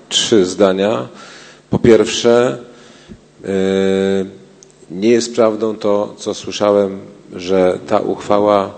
3 zdania. Po pierwsze, nie jest prawdą to, co słyszałem, że ta uchwała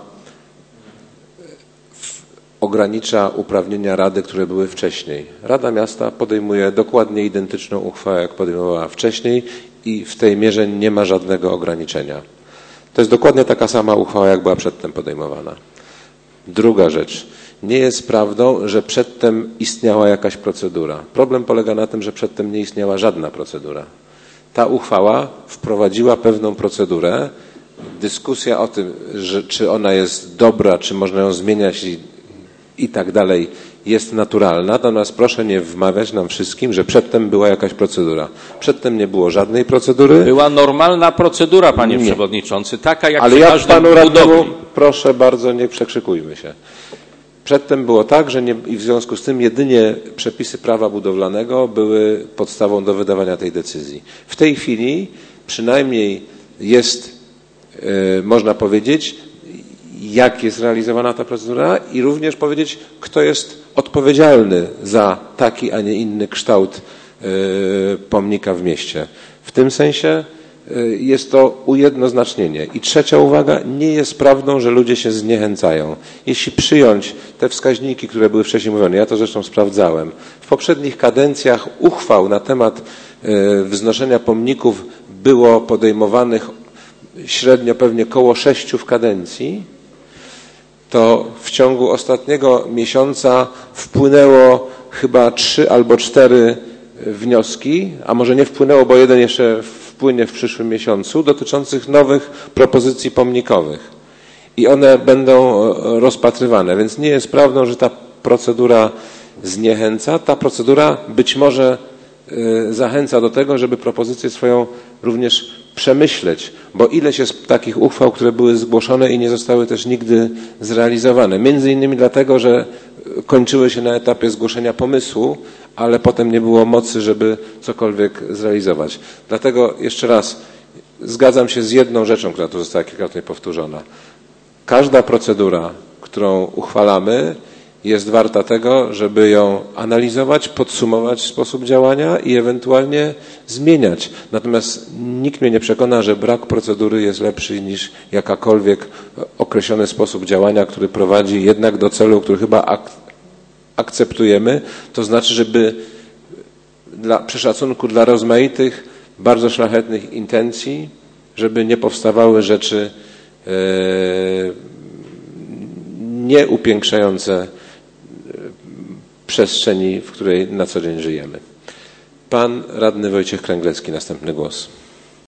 ogranicza uprawnienia Rady, które były wcześniej. Rada Miasta podejmuje dokładnie identyczną uchwałę, jak podejmowała wcześniej i w tej mierze nie ma żadnego ograniczenia. To jest dokładnie taka sama uchwała, jak była przedtem podejmowana. Druga rzecz. Nie jest prawdą, że przedtem istniała jakaś procedura. Problem polega na tym, że przedtem nie istniała żadna procedura. Ta uchwała wprowadziła pewną procedurę. Dyskusja o tym, czy ona jest dobra, czy można ją zmieniać i tak dalej, jest naturalna. Natomiast proszę nie wmawiać nam wszystkim, że przedtem była jakaś procedura. Przedtem nie było żadnej procedury. Była normalna procedura, panie przewodniczący, taka jak ale przy jak każdym panu radnemu, budowli. proszę bardzo, nie przekrzykujmy się. Przedtem było tak, że i w związku z tym jedynie przepisy prawa budowlanego były podstawą do wydawania tej decyzji. W tej chwili przynajmniej jest, można powiedzieć, jak jest realizowana ta procedura i również powiedzieć, kto jest odpowiedzialny za taki, a nie inny kształt pomnika w mieście. W tym sensie jest to ujednoznacznienie. I trzecia uwaga, nie jest prawdą, że ludzie się zniechęcają. Jeśli przyjąć te wskaźniki, które były wcześniej mówione, ja to zresztą sprawdzałem, w poprzednich kadencjach uchwał na temat wznoszenia pomników było podejmowanych średnio pewnie koło 6 w kadencji, to w ciągu ostatniego miesiąca wpłynęło chyba 3 albo 4 wnioski, a może nie wpłynęło, bo jeden jeszcze wpłynie w przyszłym miesiącu, dotyczących nowych propozycji pomnikowych. I one będą rozpatrywane, więc nie jest prawdą, że ta procedura zniechęca. Ta procedura być może zachęca do tego, żeby propozycję swoją również przemyśleć, bo ileś jest takich uchwał, które były zgłoszone i nie zostały też nigdy zrealizowane. Między innymi dlatego, że kończyły się na etapie zgłoszenia pomysłu, ale potem nie było mocy, żeby cokolwiek zrealizować. Dlatego jeszcze raz zgadzam się z jedną rzeczą, która tu została kilkakrotnie powtórzona. Każda procedura, którą uchwalamy, jest warta tego, żeby ją analizować, podsumować sposób działania i ewentualnie zmieniać. Natomiast nikt mnie nie przekona, że brak procedury jest lepszy niż jakakolwiek określony sposób działania, który prowadzi jednak do celu, który chyba akceptujemy. To znaczy, żeby przy szacunku dla rozmaitych, bardzo szlachetnych intencji, żeby nie powstawały rzeczy nieupiększające przestrzeni, w której na co dzień żyjemy. Pan radny Wojciech Kręglecki, następny głos.